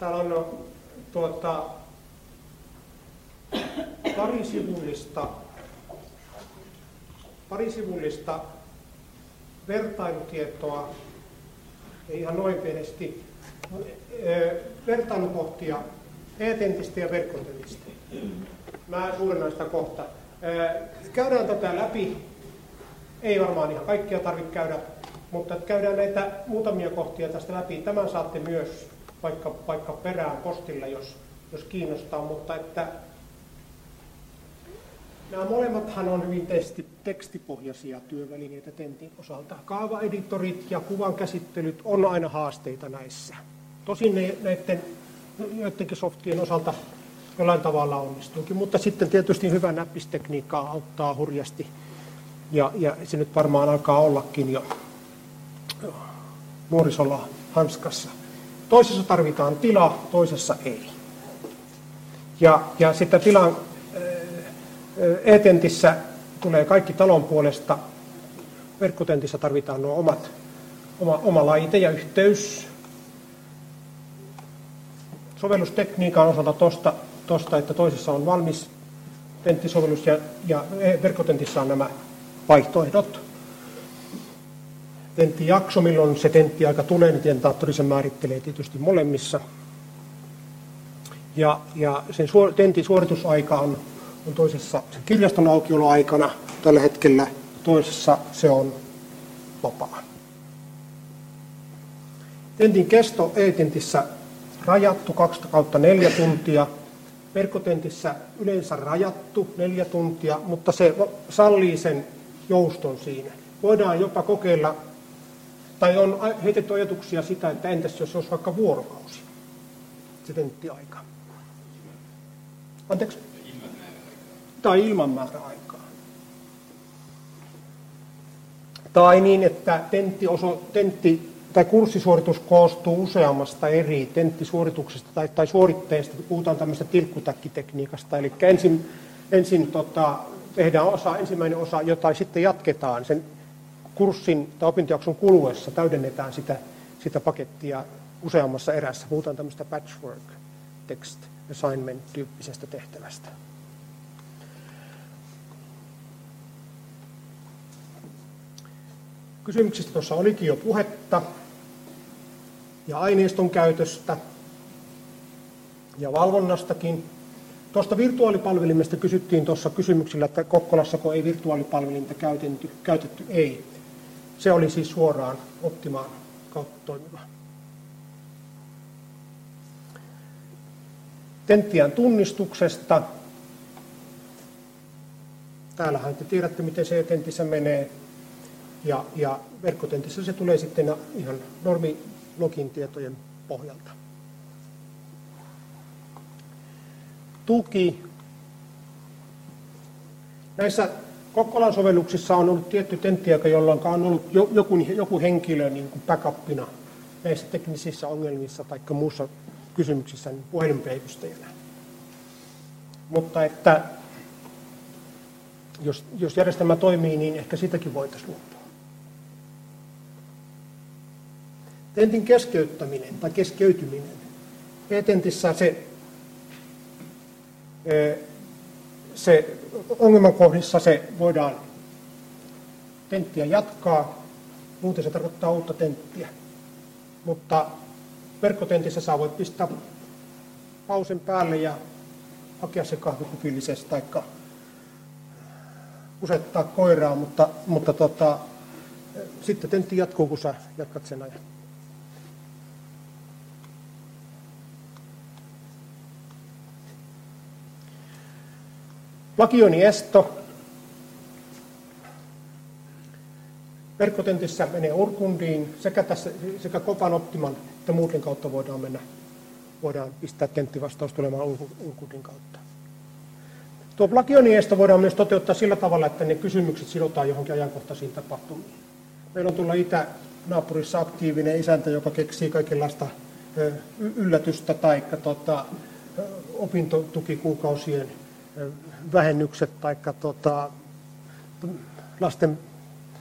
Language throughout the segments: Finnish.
Täällä on parisivullista vertailutietoa, ja ihan noin pienesti vertailukohtia e-tentistä ja verkkotentistä. Mä suurennan sitä kohta. Käydään tätä läpi. Ei varmaan ihan kaikkia tarvitse käydä, mutta käydään näitä muutamia kohtia tästä läpi. Tämän saatte myös vaikka perään postilla, jos kiinnostaa, mutta että nämä molemmathan on hyvin tekstipohjaisia työvälineitä tentin osalta. Kaavaeditorit ja kuvan käsittelyt on aina haasteita näissä. Tosin ne näiden joidenkin softien osalta jollain tavalla onnistuukin, mutta sitten tietysti hyvä näppistekniikka auttaa hurjasti. Ja se nyt varmaan alkaa ollakin jo nuorisolla hanskassa. Toisessa tarvitaan tila, toisessa ei. Ja sitten tilan e-tentissä tulee kaikki talon puolesta. Verkkotentissä tarvitaan nuo oma laite ja yhteys. Sovellustekniikan osalta tosta, että toisessa on valmis tenttisovellus ja verkkotentissä on nämä vaihtoehdot. Tenttijakso, milloin se tenttiaika tulee, niin tentaattori sen määrittelee tietysti molemmissa. Ja sen tentin suoritusaika on toisessa sen kirjaston aukioloaikana tällä hetkellä, toisessa se on vapaa. Tentin kesto e-tentissä rajattu 2/4 tuntia, verkkotentissä yleensä rajattu 4 tuntia, mutta se sallii sen jouston siinä. Voidaan jopa kokeilla, tai on heitetty ajatuksia sitä, että entäs jos olisi vaikka vuorokausi, se tenttiaika. Anteeksi? Tai ilman määräaikaa. Tai niin, että tentti tai kurssisuoritus koostuu useammasta eri tenttisuorituksesta tai suoritteesta. Puhutaan tämmöisestä tilkkutäkkitekniikasta, eli ensin tehdään ensimmäinen osa, jota sitten jatketaan sen kurssin tai opintojakson kuluessa, täydennetään sitä pakettia useammassa erässä. Puhutaan tämmöistä patchwork text assignment-tyyppisestä tehtävästä. Kysymyksistä tuossa olikin jo puhetta, ja aineiston käytöstä ja valvonnastakin. Tuosta virtuaalipalvelimesta kysyttiin tuossa kysymyksellä, että Kokkolassako ei virtuaalipalvelinta käytetty. Ei. Se oli siis suoraan Optimaan kautta toimiva. Tenttien tunnistuksesta. Täällähän te tiedätte, miten se tentissä menee. Ja verkkotentissä se tulee sitten ihan normilogin tietojen pohjalta. Tuki. Näissä Kokkolan sovelluksissa on ollut tietty tenttiaika, jolloin on ollut joku henkilö niin kuin backupina näissä teknisissä ongelmissa tai muussa kysymyksissä niin puhelinpäivystäjänä. Mutta että jos järjestelmä toimii, niin ehkä sitäkin voitaisiin luopua. Tentin keskeyttäminen tai keskeytyminen. E-tentissä se ongelman kohdissa se voidaan tenttiä jatkaa, muuten se tarkoittaa uutta tenttiä. Mutta verkkotentissä sä voit pistää pausen päälle ja hakea se kahvikupillisesta tai kusettaa koiraa, mutta sitten tentti jatkuu, kun sä jatkat sen ajan. Plagioinnin esto. Verkkotentissä menee Urkundiin, sekä Kopan Optiman että muuten kautta voidaan pistää tenttivastaus tulemaan Urkundin kautta. Tuo plagioinnin esto voidaan myös toteuttaa sillä tavalla, että ne kysymykset sidotaan johonkin ajankohtaisiin tapahtumiin. Meillä on tuolla itänaapurissa aktiivinen isäntä, joka keksii kaikenlaista yllätystä tai opintotukikuukausien vähennykset tai lasten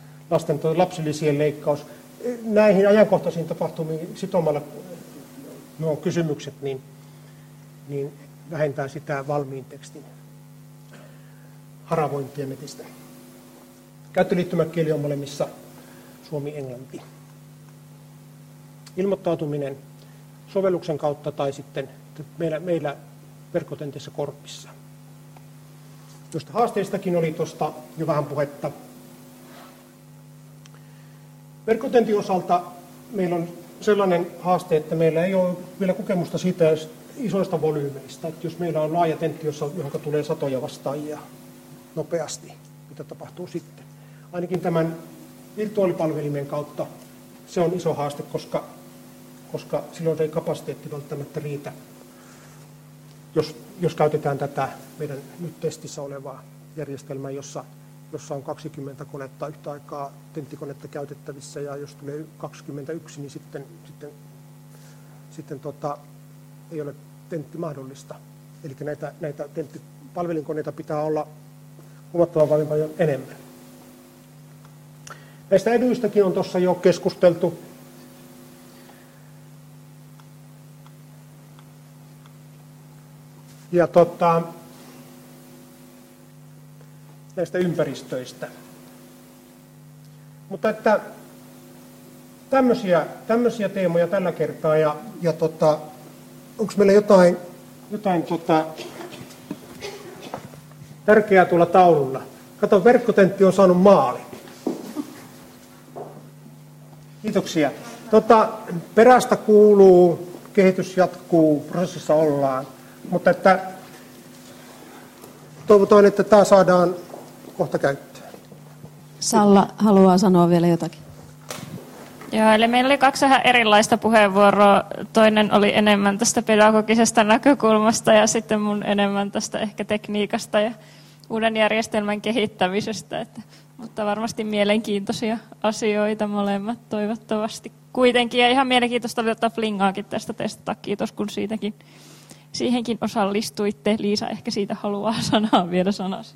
lapsilisien leikkaus. Näihin ajankohtaisiin tapahtumiin sitomalla nuo kysymykset, niin vähentää sitä valmiin tekstin haravointia netistä. Käyttöliittymäkieli on molemmissa suomi-englanti. Ilmoittautuminen sovelluksen kautta tai sitten meillä verkkotentissä Korpissa. Tuosta haasteistakin oli tuosta jo vähän puhetta. Verkkotentin osalta meillä on sellainen haaste, että meillä ei ole vielä kokemusta siitä isoista volyymeista. Että jos meillä on laaja tentti, johon tulee satoja vastaajia nopeasti, mitä tapahtuu sitten. Ainakin tämän virtuaalipalvelimen kautta se on iso haaste, koska silloin ei kapasiteetti välttämättä riitä, jos käytetään tätä meidän nyt testissä olevaa järjestelmää, jossa on 20 konetta yhtä aikaa tenttikonetta käytettävissä, ja jos tulee 21, niin sitten ei ole tentti mahdollista. Eli näitä tenttipalvelinkoneita pitää olla huomattavan paljon enemmän. Näistä edyistäkin on tuossa jo keskusteltu. Ja näistä ympäristöistä. Mutta että tämmöisiä teemoja tällä kertaa, ja onko meillä jotain tärkeää tuolla taululla? Kato, verkkotentti on saanut maali. Kiitoksia. Perästä kuuluu, kehitys jatkuu, prosessissa ollaan, mutta että toivotaan, että tämä saadaan kohta käyttöön. Salla haluaa sanoa vielä jotakin. Joo, eli meillä oli 2 vähän erilaista puheenvuoroa. Toinen oli enemmän tästä pedagogisesta näkökulmasta ja sitten mun enemmän tästä ehkä tekniikasta ja uuden järjestelmän kehittämisestä. Mutta varmasti mielenkiintoisia asioita molemmat toivottavasti. Kuitenkin ja ihan mielenkiintoista oli ottaa Flingaakin tästä testata. Kiitos kun siihenkin osallistuitte. Liisa ehkä siitä haluaa vielä sanasi.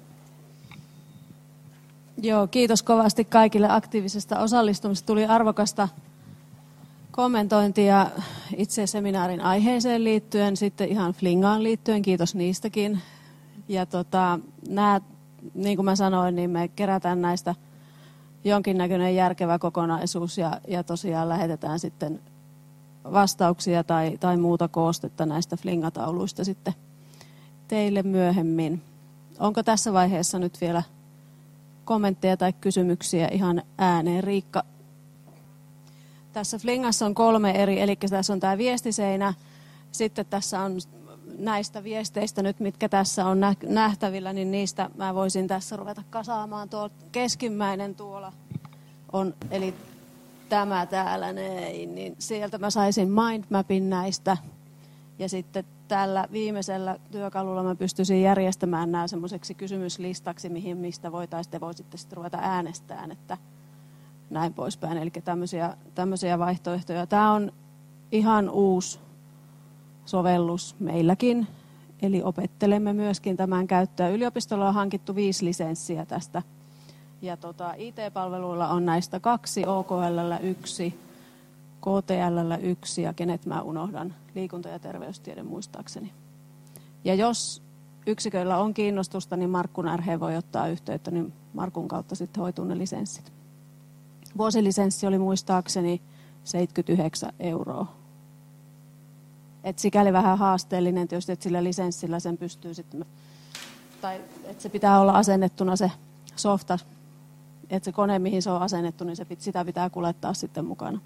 Joo, kiitos kovasti kaikille aktiivisesta osallistumisesta. Tuli arvokasta kommentointia itse seminaarin aiheeseen liittyen, sitten ihan Flingaan liittyen, kiitos niistäkin. Ja nämä, niin kuin mä sanoin, niin me kerätään näistä jonkinnäköinen järkevä kokonaisuus ja tosiaan lähetetään sitten vastauksia tai muuta koostetta näistä Flingatauluista sitten teille myöhemmin. Onko tässä vaiheessa nyt vielä kommentteja tai kysymyksiä ihan ääneen? Riikka. Tässä Flingassa on 3 eri, eli tässä on tämä viestiseinä, sitten tässä on näistä viesteistä nyt, mitkä tässä on nähtävillä, niin niistä mä voisin tässä ruveta kasaamaan. Tuo keskimmäinen tuolla on, eli tämä täällä näin, niin sieltä mä saisin mindmapin näistä. Ja sitten tällä viimeisellä työkalulla mä pystyisin järjestämään nämä semmoiseksi kysymyslistaksi, mistä voisitte sitten ruveta äänestämään, että näin poispäin. Eli tämmöisiä vaihtoehtoja. Tämä on ihan uusi sovellus meilläkin, eli opettelemme myöskin tämän käyttöä. Yliopistolla on hankittu 5 lisenssiä tästä. Ja IT-palveluilla on näistä 2, OKL:llä 1, KTL:llä 1 ja kenet mä unohdan, liikunta- ja terveystiede muistaakseni. Ja jos yksiköillä on kiinnostusta, niin Markkun RH voi ottaa yhteyttä, niin Markun kautta sitten hoituu ne lisenssit. Vuosilisenssi oli muistaakseni 79 €. Et sikäli vähän haasteellinen tietysti, että sillä lisenssillä sen pystyy sitten, tai että se pitää olla asennettuna se softa, että se kone, mihin se on asennettu, niin sitä pitää kuljettaa sitten mukana.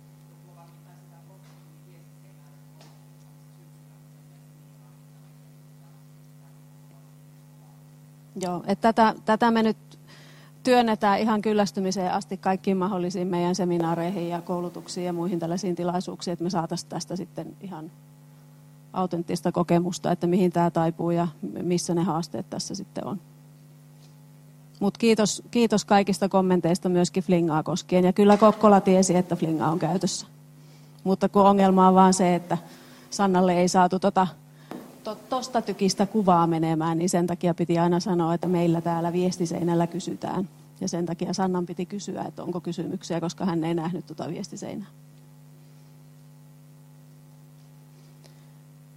Joo, että tätä me nyt työnnetään ihan kyllästymiseen asti kaikkiin mahdollisiin meidän seminaareihin ja koulutuksiin ja muihin tällaisiin tilaisuuksiin, että me saataisiin tästä sitten ihan autenttista kokemusta, että mihin tämä taipuu ja missä ne haasteet tässä sitten on. Mutta kiitos kaikista kommenteista myöskin Flingaa koskien. Ja kyllä Kokkola tiesi, että Flinga on käytössä. Mutta kun ongelma on vaan se, että Sannalle ei saatu tosta tykistä kuvaa menemään, niin sen takia piti aina sanoa, että meillä täällä viestiseinällä kysytään. Ja sen takia Sannan piti kysyä, että onko kysymyksiä, koska hän ei nähnyt viestiseinää.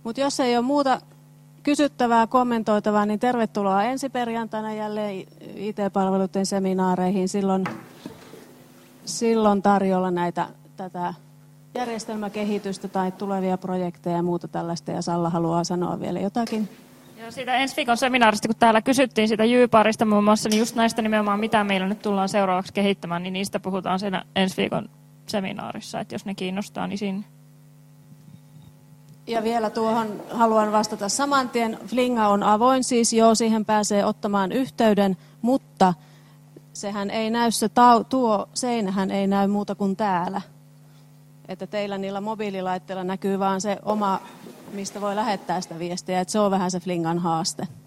Mutta jos ei ole muuta kysyttävää, kommentoitavaa, niin tervetuloa ensi perjantaina jälleen IT-palveluiden seminaareihin. Silloin tarjolla tätä järjestelmäkehitystä tai tulevia projekteja ja muuta tällaista. Ja Salla haluaa sanoa vielä jotakin. Ja siitä ensi viikon seminaarista, kun täällä kysyttiin sitä Jyparista muun muassa, niin just näistä nimenomaan, mitä meillä nyt tullaan seuraavaksi kehittämään, niin niistä puhutaan siinä ensi viikon seminaarissa, että jos ne kiinnostaa, niin siinä. Ja vielä tuohon haluan vastata saman tien. Flinga on avoin, siis siihen pääsee ottamaan yhteyden, mutta sehän ei näy, tuo seinähän ei näy muuta kuin täällä. Että teillä niillä mobiililaitteilla näkyy vaan se oma, mistä voi lähettää sitä viestiä, että se on vähän se Flingan haaste.